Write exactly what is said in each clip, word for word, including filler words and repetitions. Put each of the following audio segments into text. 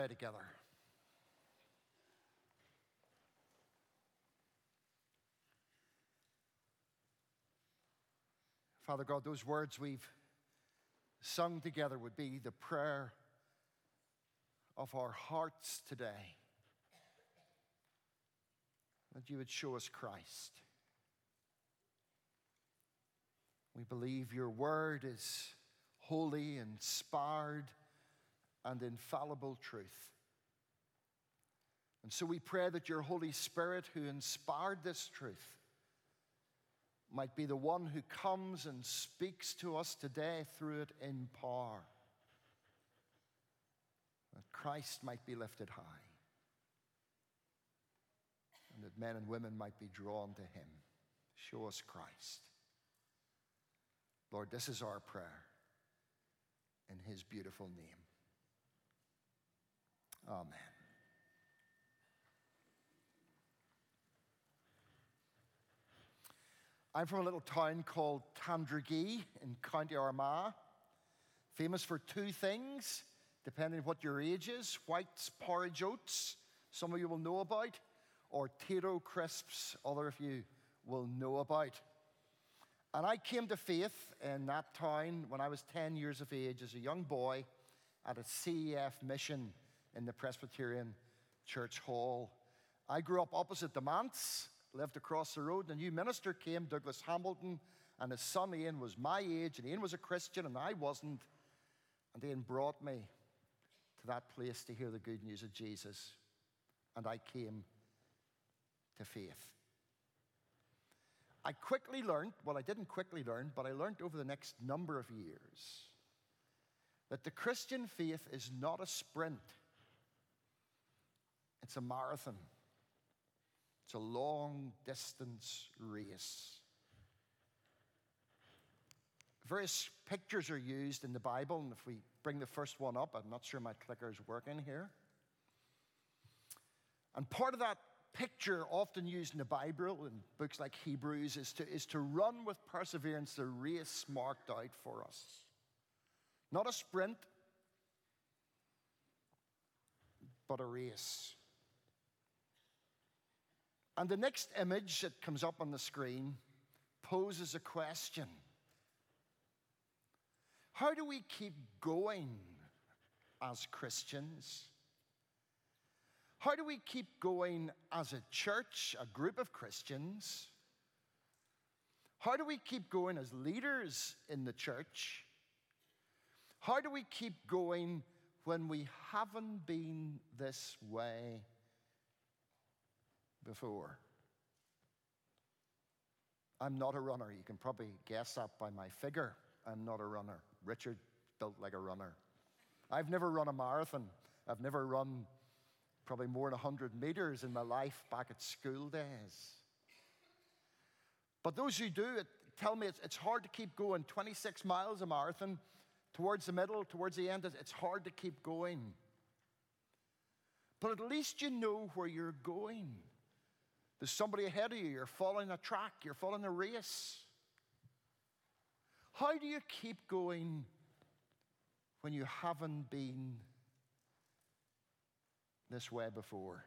Together. Father God, those words we've sung together would be the prayer of our hearts today, that you would show us Christ. We believe your word is holy, inspired, and infallible truth. And so we pray that your Holy Spirit, who inspired this truth, might be the one who comes and speaks to us today through it in power, that Christ might be lifted high, and that men and women might be drawn to him. Show us Christ. Lord, this is our prayer in his beautiful name. Amen. I'm from a little town called Tandragee in County Armagh, famous for two things, depending on what your age is: White's porridge oats, some of you will know about, or Tayto crisps, other of you will know about. And I came to faith in that town when I was ten years of age as a young boy at a C E F mission in the Presbyterian Church Hall. I grew up opposite the manse, lived across the road, and a new minister came, Douglas Hamilton, and his son Ian was my age, and Ian was a Christian and I wasn't. And Ian brought me to that place to hear the good news of Jesus, and I came to faith. I quickly learned, well, I didn't quickly learn, but I learned over the next number of years that the Christian faith is not a sprint. It's a marathon. It's a long-distance race. Various pictures are used in the Bible, and if we bring the first one up, I'm not sure my clicker is working here. And part of that picture, often used in the Bible, in books like Hebrews, is to, is to run with perseverance the race marked out for us. Not a sprint, but a race. And the next image that comes up on the screen poses a question. How do we keep going as Christians? How do we keep going as a church, a group of Christians? How do we keep going as leaders in the church? How do we keep going when we haven't been this way before? I'm not a runner. You can probably guess that by my figure. I'm not a runner. Richard built like a runner. I've never run a marathon. I've never run probably more than one hundred meters in my life back at school days. But those who do it tell me it's, it's hard to keep going. twenty-six miles a marathon, towards the middle, towards the end, it's hard to keep going. But at least you know where you're going. There's somebody ahead of you. You're following a track. You're following a race. How do you keep going when you haven't been this way before?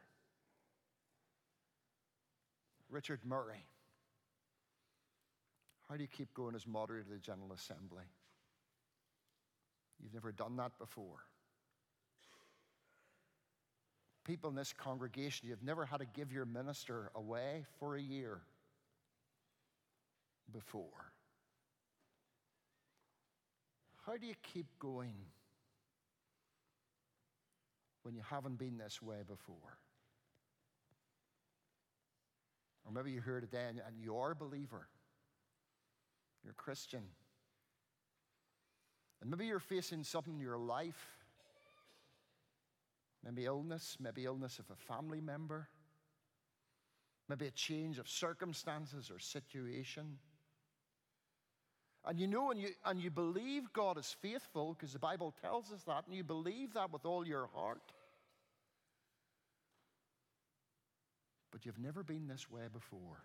Richard Murray. How do you keep going as moderator of the General Assembly? You've never done that before. People in this congregation, you've never had to give your minister away for a year before. How do you keep going when you haven't been this way before? Or maybe you're here today and, and you are a believer. You're a Christian. And maybe you're facing something in your life. Maybe illness, maybe illness of a family member. Maybe a change of circumstances or situation. And you know and you, and you believe God is faithful, because the Bible tells us that, and you believe that with all your heart. But you've never been this way before.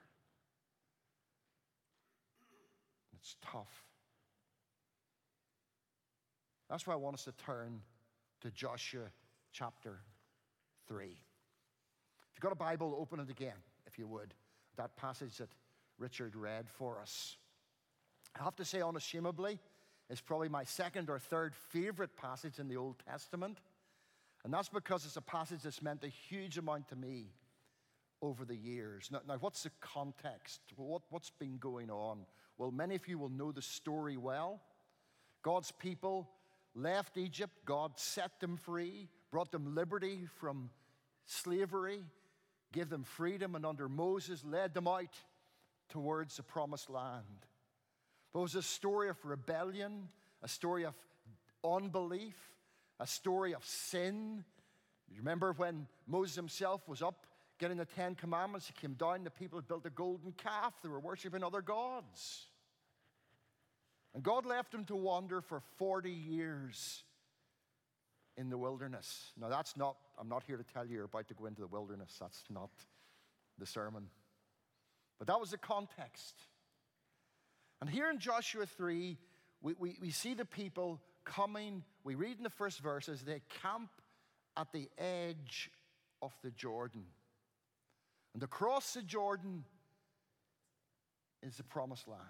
It's tough. That's why I want us to turn to Joshua chapter three. If you've got a Bible, open it again, if you would. That passage that Richard read for us. I have to say, unashamedly, it's probably my second or third favorite passage in the Old Testament. And that's because it's a passage that's meant a huge amount to me over the years. Now, now what's the context? Well, what, what's been going on? Well, many of you will know the story well. God's people left Egypt. God set them free, brought them liberty from slavery, gave them freedom, and under Moses led them out towards the promised land. But it was a story of rebellion, a story of unbelief, a story of sin. You remember when Moses himself was up getting the Ten Commandments, he came down, the people had built a golden calf. They were worshiping other gods. And God left them to wander for forty years in the wilderness. Now that's not, I'm not here to tell you you're about to go into the wilderness. That's not the sermon. But that was the context. And here in Joshua three, we, we, we see the people coming. We read in the first verses, they camp at the edge of the Jordan. And across the Jordan is the promised land.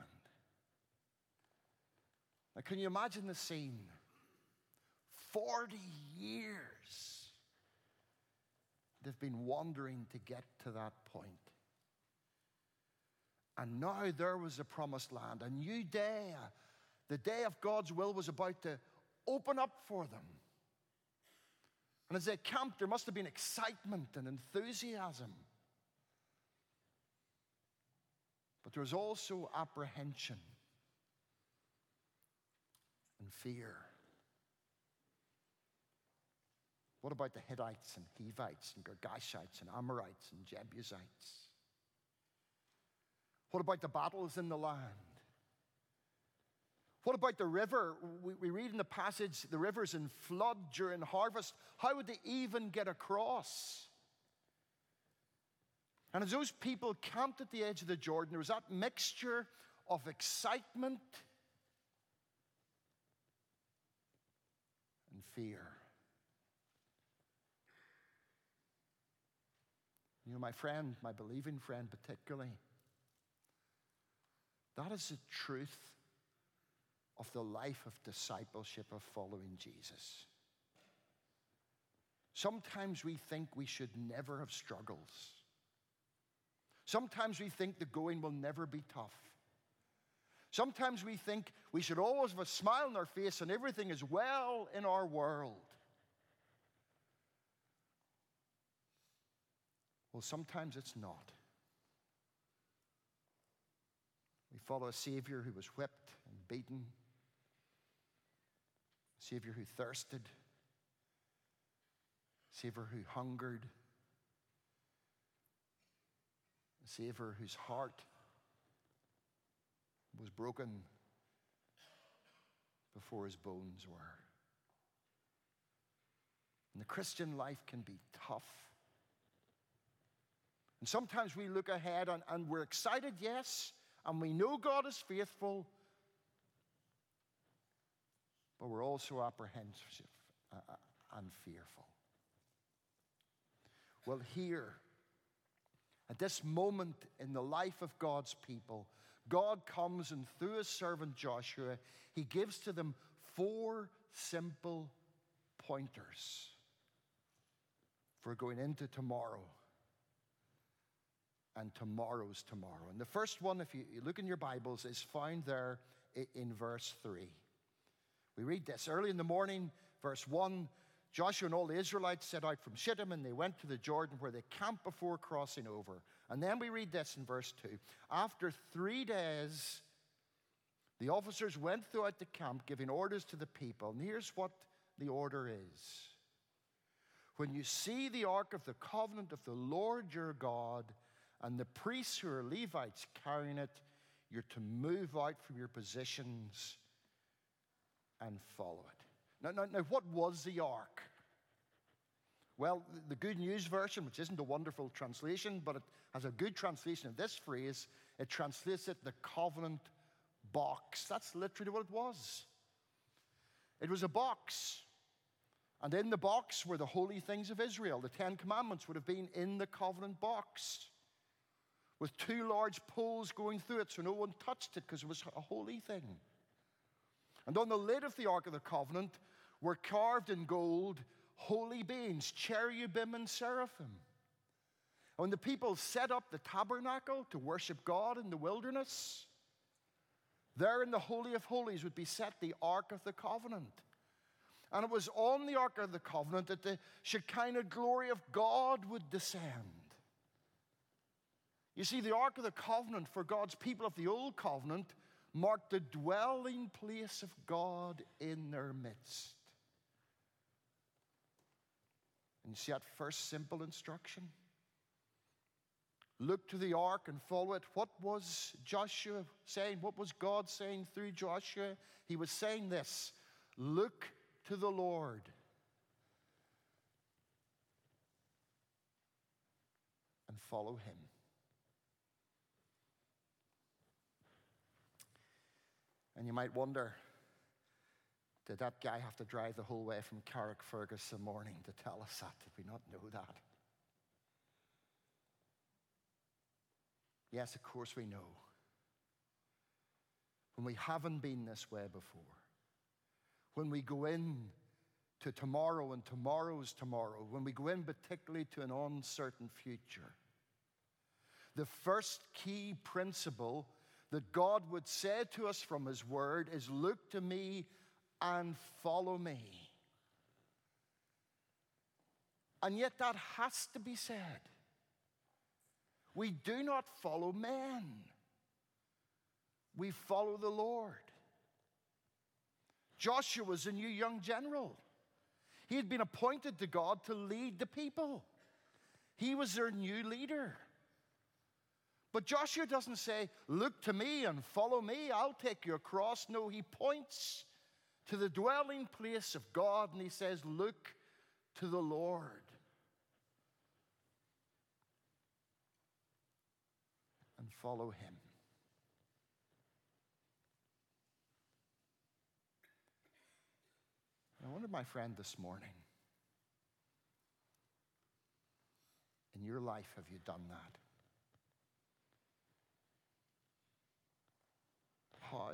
Now, can you imagine the scene? Forty years they've been wandering to get to that point. And now there was the promised land, a new day. The day of God's will was about to open up for them. And as they camped, there must have been excitement and enthusiasm. But there was also apprehension and fear. What about the Hittites and Hivites and Girgashites and Amorites and Jebusites? What about the battles in the land? What about the river? We, we read in the passage, the river's in flood during harvest. How would they even get across? And as those people camped at the edge of the Jordan, there was that mixture of excitement and fear. You know, my friend, my believing friend particularly, that is the truth of the life of discipleship, of following Jesus. Sometimes we think we should never have struggles. Sometimes we think the going will never be tough. Sometimes we think we should always have a smile on our face and everything is well in our world. Well, sometimes it's not. We follow a Savior who was whipped and beaten, a Savior who thirsted, a Savior who hungered, a Savior whose heart was broken before his bones were. And the Christian life can be tough. And sometimes we look ahead and, and we're excited, yes, and we know God is faithful, but we're also apprehensive and fearful. Well, here, at this moment in the life of God's people, God comes and through his servant Joshua, he gives to them four simple pointers for going into tomorrow and tomorrow's tomorrow. And the first one, if you look in your Bibles, is found there in verse three. We read this. Early in the morning, verse one, Joshua and all the Israelites set out from Shittim, and they went to the Jordan where they camped before crossing over. And then we read this in verse two. After three days, the officers went throughout the camp giving orders to the people. And here's what the order is. When you see the ark of the covenant of the Lord your God and the priests who are Levites carrying it, you're to move out from your positions and follow it. Now, now, now, what was the ark? Well, the Good News Version, which isn't a wonderful translation, but it has a good translation of this phrase. It translates it the covenant box. That's literally what it was. It was a box, And in the box were the holy things of Israel. The Ten Commandments would have been in the covenant box, with two large poles going through it so no one touched it because it was a holy thing. And on the lid of the Ark of the Covenant were carved in gold holy beings, cherubim and seraphim. And when the people set up the tabernacle to worship God in the wilderness, there in the Holy of Holies would be set the Ark of the Covenant. And it was on the Ark of the Covenant that the Shekinah glory of God would descend. You see, the Ark of the Covenant for God's people of the Old Covenant marked the dwelling place of God in their midst. And you see that first simple instruction? Look to the ark and follow it. What was Joshua saying? What was God saying through Joshua? He was saying this: look to the Lord. And follow him. And you might wonder, did that guy have to drive the whole way from Carrickfergus this morning to tell us that? Did we not know that? Yes, of course we know. When we haven't been this way before, when we go in to tomorrow and tomorrow's tomorrow, when we go in particularly to an uncertain future, the first key principle that God would say to us from his word is, look to me and follow me. And yet that has to be said. We do not follow men. We follow the Lord. Joshua was a new young general. He had been appointed to God to lead the people. He was their new leader. But Joshua doesn't say, look to me and follow me, I'll take you across. No, he points to the dwelling place of God and he says, look to the Lord. And follow him. I wonder, my friend, this morning, in your life, have you done that? How?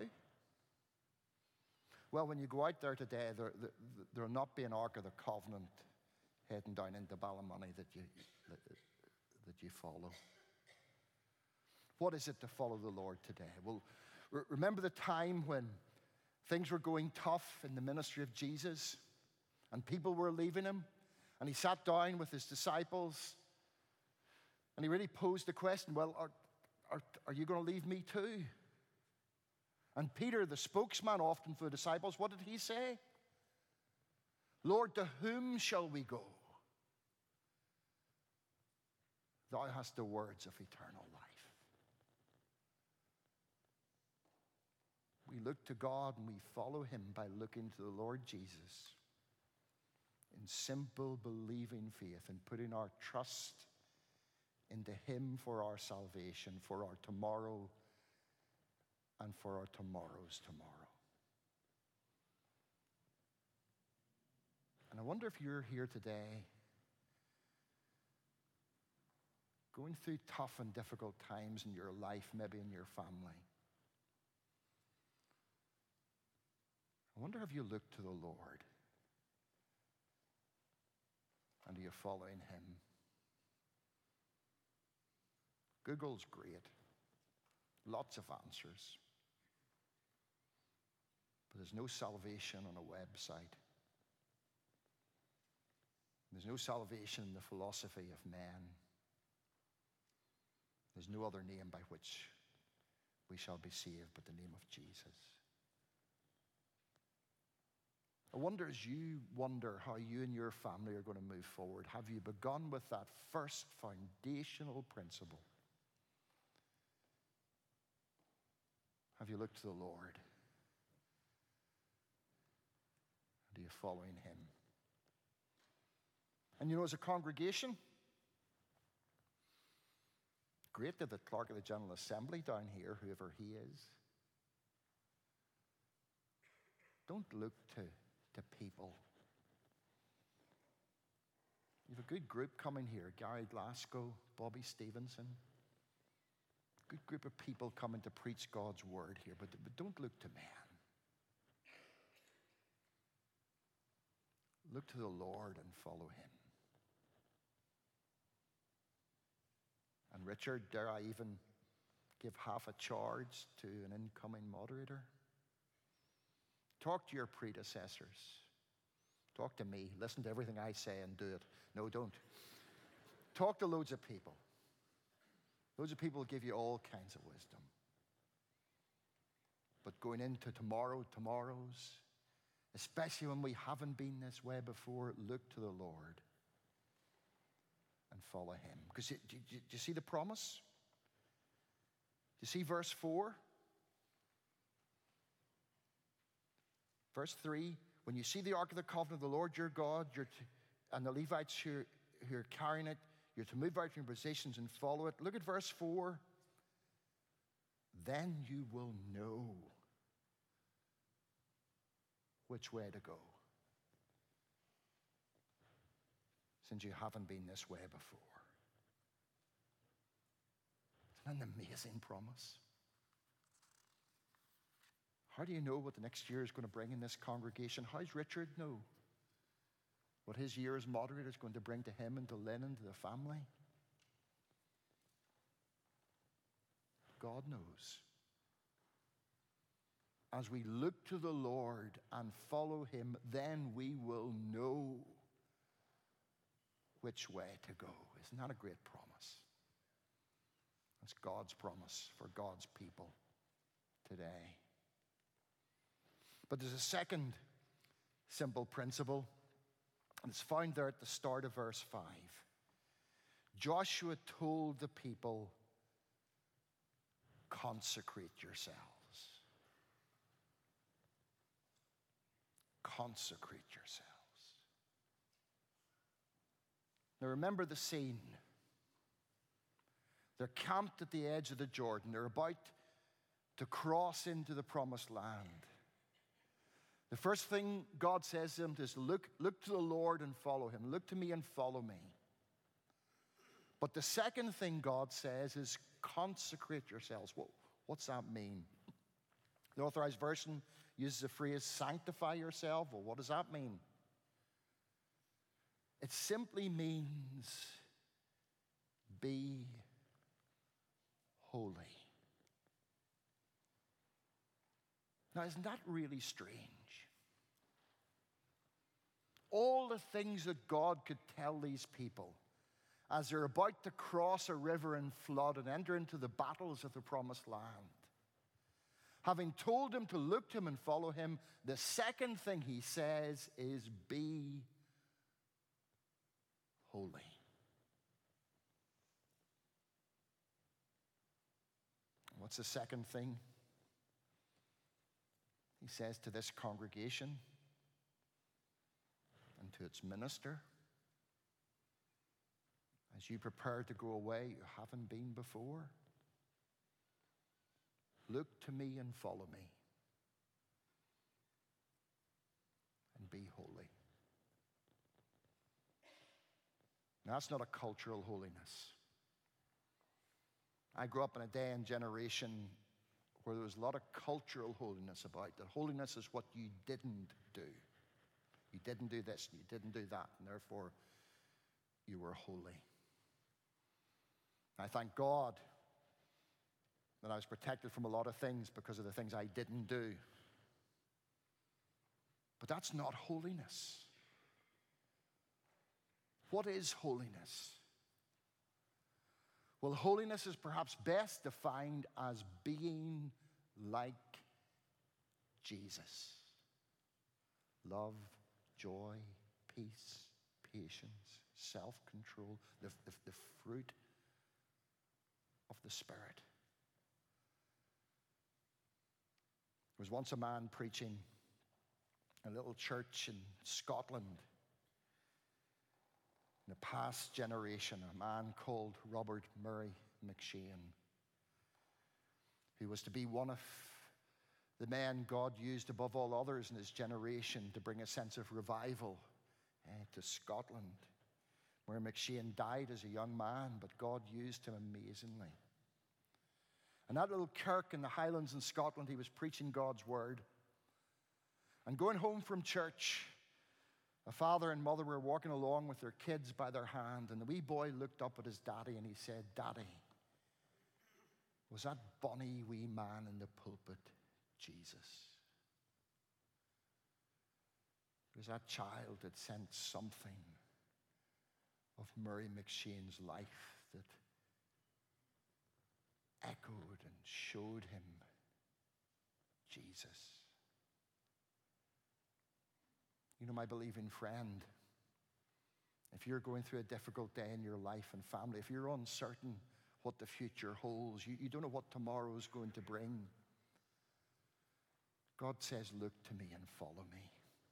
Well, when you go out there today, there, there, there'll not be an Ark of the Covenant heading down into Ballymoney that you, that, that you follow. What is it to follow the Lord today? Well, re- remember the time when things were going tough in the ministry of Jesus and people were leaving him, and he sat down with his disciples and he really posed the question, well, are, are, are you going to leave me too? And Peter, the spokesman often for the disciples, what did he say? Lord, to whom shall we go? Thou hast the words of eternal life. We look to God and we follow him by looking to the Lord Jesus in simple believing faith and putting our trust into him for our salvation, for our tomorrow, and for our tomorrow's tomorrow. And I wonder if you're here today going through tough and difficult times in your life, maybe in your family. I wonder if you look to the Lord and are you following him? Google's great. Lots of answers. But there's no salvation on a website. There's no salvation in the philosophy of man. There's no other name by which we shall be saved but the name of Jesus. I wonder, as you wonder how you and your family are going to move forward, have you begun with that first foundational principle? Have you looked to the Lord? Are you following him? And you know, as a congregation, great that the clerk of the General Assembly down here, whoever he is, don't look to, to people. You have a good group coming here. Gary Glasgow, Bobby Stevenson. Good group of people coming to preach God's word here. But, but don't look to man. Look to the Lord and follow him. And Richard, dare I even give half a charge to an incoming moderator? Talk to your predecessors. Talk to me. Listen to everything I say and do it. No, don't. Talk to loads of people. Loads of people will give you all kinds of wisdom. But going into tomorrow, tomorrows, especially when we haven't been this way before, look to the Lord and follow him. Because do, do, do you see the promise? Do you see verse four? Verse three, when you see the Ark of the Covenant of the Lord your God, you're to, and the Levites who, who are carrying it, you're to move out from your positions and follow it. Look at verse four. Then you will know which way to go, since you haven't been this way before. Isn't that an amazing promise? How do you know what the next year is going to bring in this congregation? How does Richard know what his year as moderator is going to bring to him and to Lynn and to the family? God knows. As we look to the Lord and follow him, then we will know which way to go. Isn't that a great promise? That's God's promise for God's people today. But there's a second simple principle, and it's found there at the start of verse five. Joshua told the people, consecrate yourselves. Consecrate yourselves. Now remember the scene. They're camped at the edge of the Jordan. They're about to cross into the promised land. The first thing God says to them is, look, look to the Lord and follow him. Look to me and follow me. But the second thing God says is, consecrate yourselves. Well, what's that mean? The Authorized Version uses the phrase, sanctify yourself. Well, what does that mean? It simply means be holy. Now, isn't that really strange? All the things that God could tell these people as they're about to cross a river and flood and enter into the battles of the promised land. Having told them to look to him and follow him, the second thing he says is, be holy. What's the second thing he says to this congregation and to its minister? As you prepare to go away, you haven't been before, look to me and follow me and be holy. Now, that's not a cultural holiness. I grew up in a day and generation where there was a lot of cultural holiness about. That holiness is what you didn't do. You didn't do this, you didn't do that, and therefore you were holy. I thank God that I was protected from a lot of things because of the things I didn't do. But that's not holiness. What is holiness? Well, holiness is perhaps best defined as being like Jesus. Love, joy, peace, patience, self-control, the, the, the fruit of the Spirit. There was once a man preaching in a little church in Scotland. In the past generation, a man called Robert Murray McShane, who was to be one of the men God used above all others in his generation to bring a sense of revival uh, to Scotland. Murray M'Cheyne died as a young man, but God used him amazingly. And that little kirk in the Highlands in Scotland, he was preaching God's word. And going home from church, a father and mother were walking along with their kids by their hand, and the wee boy looked up at his daddy and he said, "Daddy, was that bonny wee man in the pulpit Jesus?" Because that child had sensed something of Murray M'Cheyne's life that echoed and showed him Jesus. You know, my believing friend, if you're going through a difficult day in your life and family, if you're uncertain what the future holds, you, you don't know what tomorrow is going to bring, God says, "Look to me and follow me."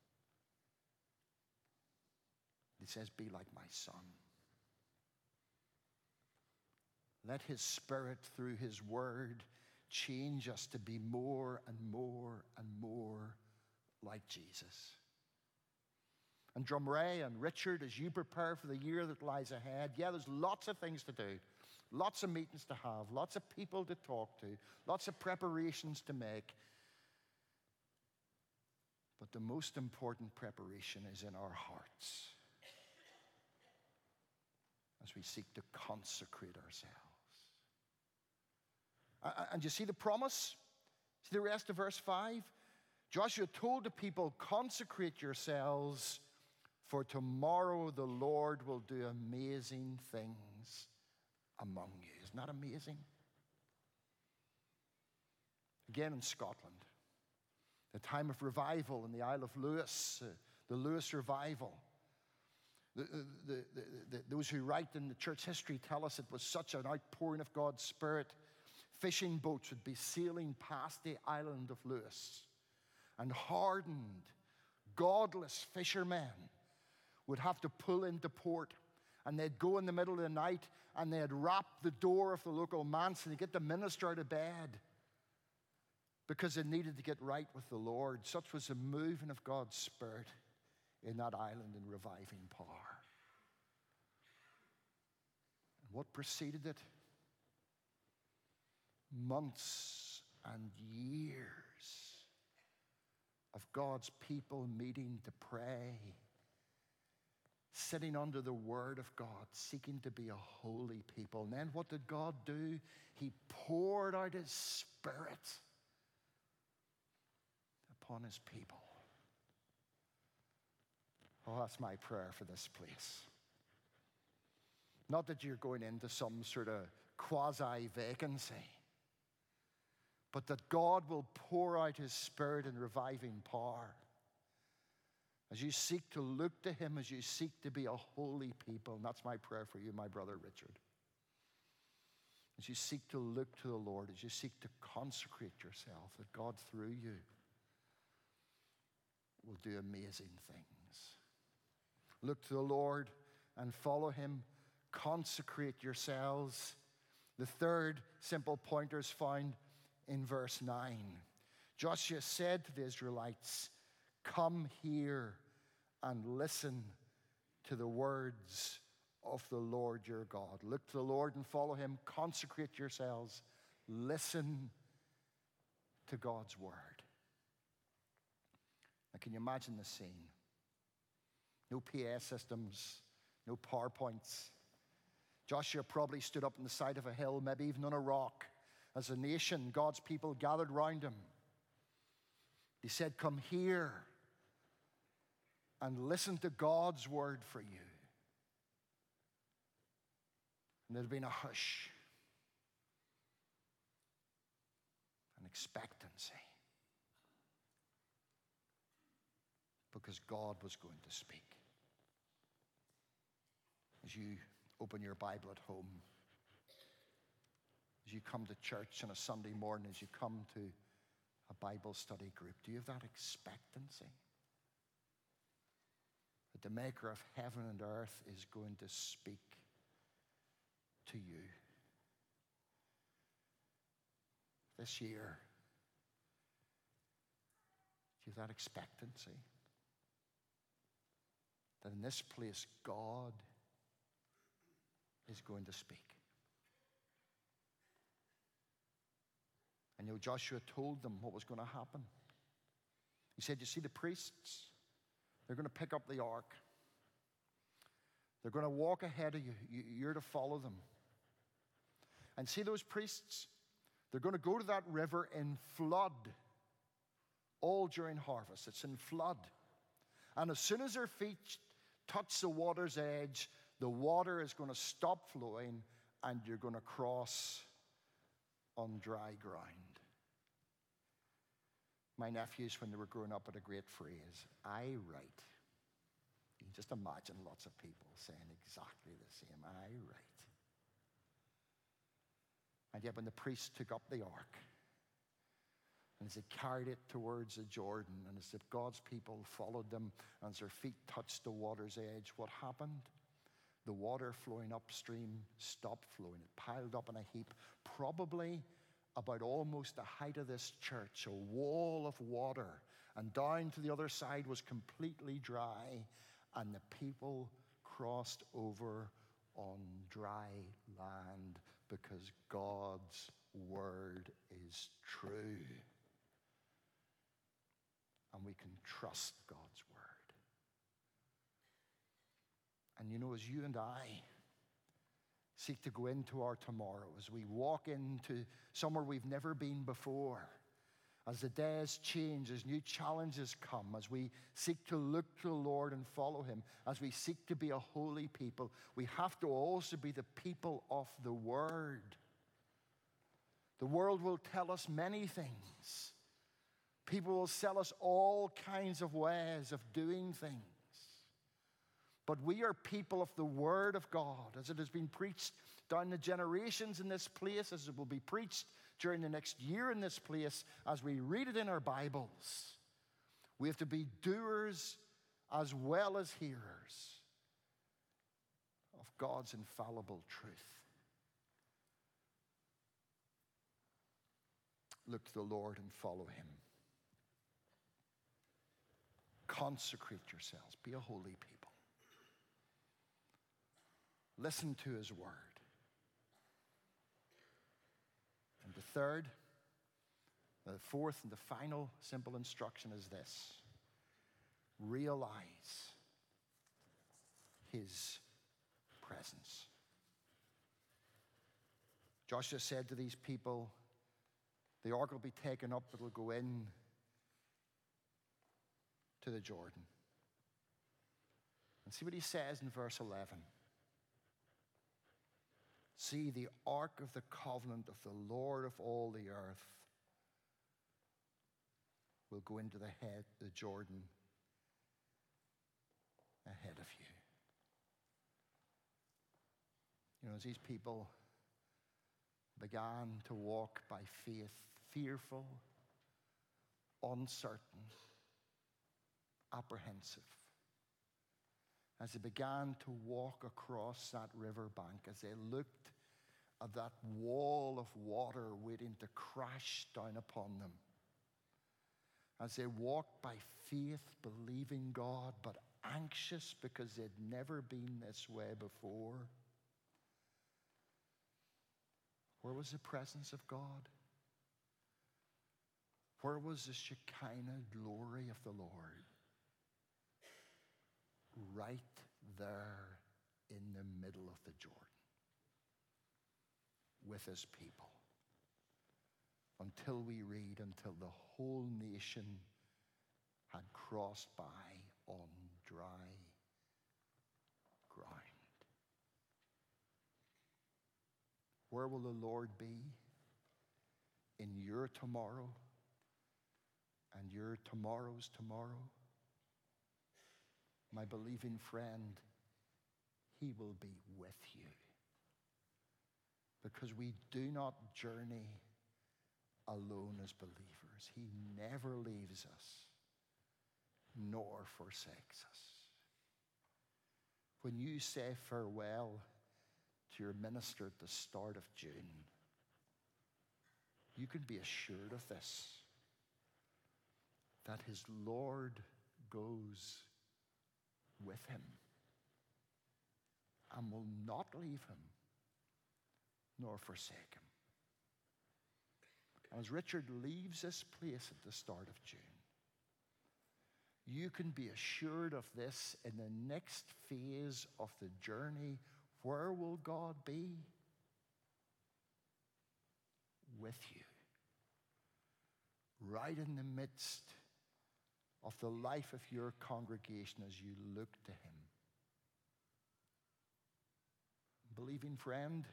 He says, "Be like my son." Let his Spirit, through his word, change us to be more and more and more like Jesus. And Drumray and Richard, as you prepare for the year that lies ahead, yeah, there's lots of things to do, lots of meetings to have, lots of people to talk to, lots of preparations to make. But the most important preparation is in our hearts as we seek to consecrate ourselves. And you see the promise? See the rest of verse five? Joshua told the people, "Consecrate yourselves, for tomorrow the Lord will do amazing things among you." Isn't that amazing? Again in Scotland, the time of revival in the Isle of Lewis, uh, the Lewis revival. The, the, the, the, those who write in the church history tell us it was such an outpouring of God's Spirit. Fishing boats would be sailing past the island of Lewis, and hardened, godless fishermen would have to pull into port, and they'd go in the middle of the night and they'd rap the door of the local manse and they'd get the minister out of bed because they needed to get right with the Lord. Such was the moving of God's Spirit in that island in reviving power. And what preceded it? Months and years of God's people meeting to pray, sitting under the Word of God, seeking to be a holy people. And then what did God do? He poured out His Spirit upon His people. Oh, that's my prayer for this place. Not that you're going into some sort of quasi-vacancy, but that God will pour out His Spirit in reviving power as you seek to look to Him, as you seek to be a holy people. And that's my prayer for you, my brother Richard. As you seek to look to the Lord, as you seek to consecrate yourself, that God through you will do amazing things. Look to the Lord and follow Him. Consecrate yourselves. The third simple pointer is found in verse nine. Joshua said to the Israelites, "Come here and listen to the words of the Lord your God." Look to the Lord and follow Him. Consecrate yourselves. Listen to God's word. Now, can you imagine the scene? No P A systems, no PowerPoints. Joshua probably stood up on the side of a hill, maybe even on a rock. As a nation, God's people gathered round him. He said, "Come here and listen to God's word for you." And there'd been a hush, an expectancy, because God was going to speak. As you open your Bible at home, as you come to church on a Sunday morning, as you come to a Bible study group, do you have that expectancy that the Maker of heaven and earth is going to speak to you? This year, do you have that expectancy that in this place God is going to speak. And you know, Joshua told them what was going to happen. He said, you see the priests? They're going to pick up the ark. They're going to walk ahead of you. You're to follow them. And see those priests? They're going to go to that river in flood. All during harvest. It's in flood. And as soon as their feet touch the water's edge, the water is going to stop flowing and you're going to cross on dry ground. My nephews, when they were growing up, had a great phrase, I right. You can just imagine lots of people saying exactly the same, I right. And yet when the priests took up the ark, and as they carried it towards the Jordan, and as if God's people followed them, and as their feet touched the water's edge, what happened? The water flowing upstream stopped flowing. It piled up in a heap, probably about almost the height of this church, a wall of water. And down to the other side was completely dry, and the people crossed over on dry land because God's word is true. And we can trust God's word. And you know, as you and I seek to go into our tomorrow, as we walk into somewhere we've never been before, as the days change, as new challenges come, as we seek to look to the Lord and follow him, as we seek to be a holy people, we have to also be the people of the word. The world will tell us many things. People will sell us all kinds of ways of doing things. But we are people of the Word of God, as it has been preached down the generations in this place, as it will be preached during the next year in this place, as we read it in our Bibles. We have to be doers as well as hearers of God's infallible truth. Look to the Lord and follow him. Consecrate yourselves. Be a holy people. Listen to his word. And the third, the fourth, and the final simple instruction is this. Realize his presence. Joshua said to these people, the ark will be taken up, it will go in to the Jordan. And see what he says in verse eleven. See, the ark of the covenant of the Lord of all the earth will go into the head, the Jordan ahead of you. You know, as these people began to walk by faith, fearful, uncertain, apprehensive, as they began to walk across that riverbank, as they looked at that wall of water waiting to crash down upon them, as they walked by faith, believing God, but anxious because they'd never been this way before, where was the presence of God? Where was the Shekinah glory of the Lord? Right there in the middle of the Jordan with his people. Until we read, until the whole nation had crossed by on dry ground. Where will the Lord be in your tomorrow and your tomorrow's tomorrow? My believing friend, he will be with you. Because we do not journey alone as believers. He never leaves us, nor forsakes us. When you say farewell to your minister at the start of June, you can be assured of this, that his Lord goes with him and will not leave him nor forsake him. And as Richard leaves this place at the start of June, you can be assured of this in the next phase of the journey. Where will God be? With you. Right in the midst of the life of your congregation as you look to him. Believing friend,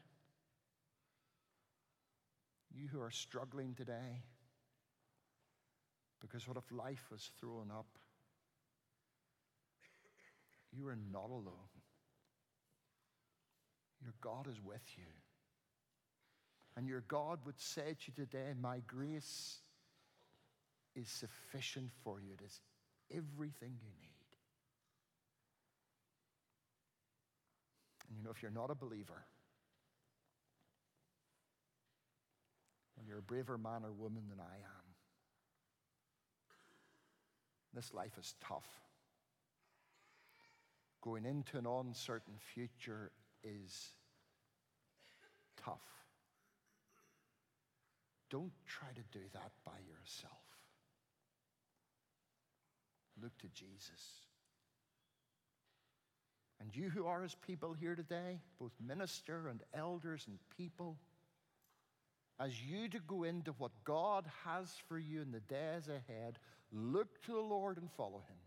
you who are struggling today because what if life was thrown up, you are not alone. Your God is with you. And your God would say to you today, my grace is sufficient for you. It is everything you need. And you know, if you're not a believer, well, you're a braver man or woman than I am. This life is tough. Going into an uncertain future is tough. Don't try to do that by yourself. Look to Jesus. And you who are his people here today, both minister and elders and people, as you to go into what God has for you in the days ahead, look to the Lord and follow him.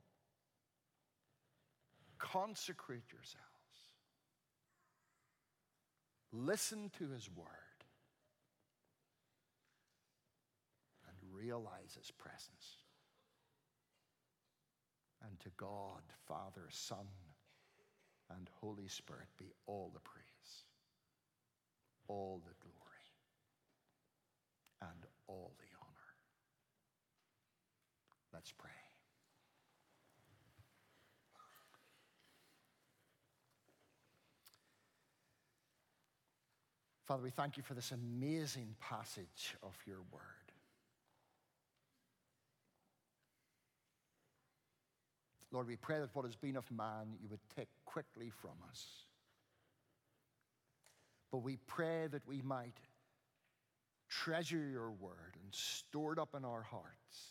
Consecrate yourselves. Listen to his word. And realize his presence. And to God, Father, Son, and Holy Spirit be all the praise, all the glory, and all the honor. Let's pray. Father, we thank you for this amazing passage of your word. Lord, we pray that what has been of man, you would take quickly from us. But we pray that we might treasure your word and store it up in our hearts.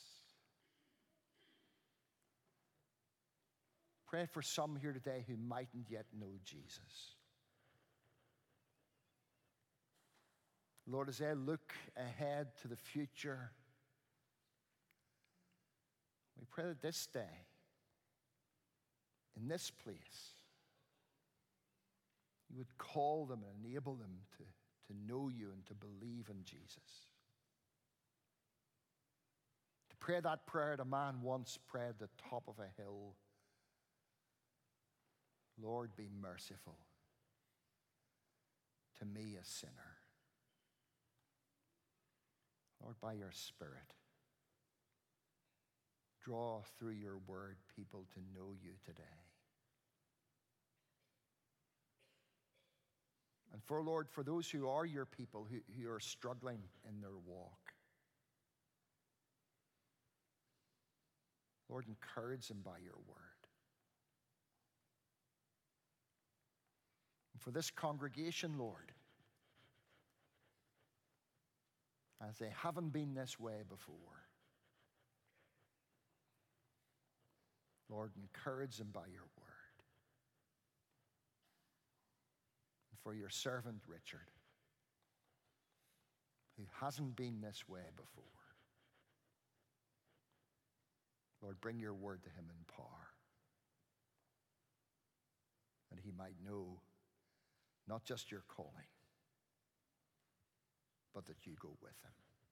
Pray for some here today who mightn't yet know Jesus. Lord, as I look ahead to the future, we pray that this day, in this place, you would call them and enable them to, to know you and to believe in Jesus. To pray that prayer that a man once prayed at the top of a hill, Lord, be merciful to me, a sinner. Lord, by your Spirit, draw through your word people to know you today. And for, Lord, for those who are your people who, who are struggling in their walk, Lord, encourage them by your word. And for this congregation, Lord, as they haven't been this way before, Lord, encourage them by your word. And for your servant Richard, who hasn't been this way before, Lord, bring your word to him in power, that he might know not just your calling, but that you go with him.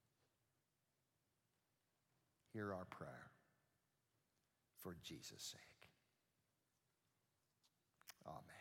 Hear our prayer for Jesus' sake. Amen.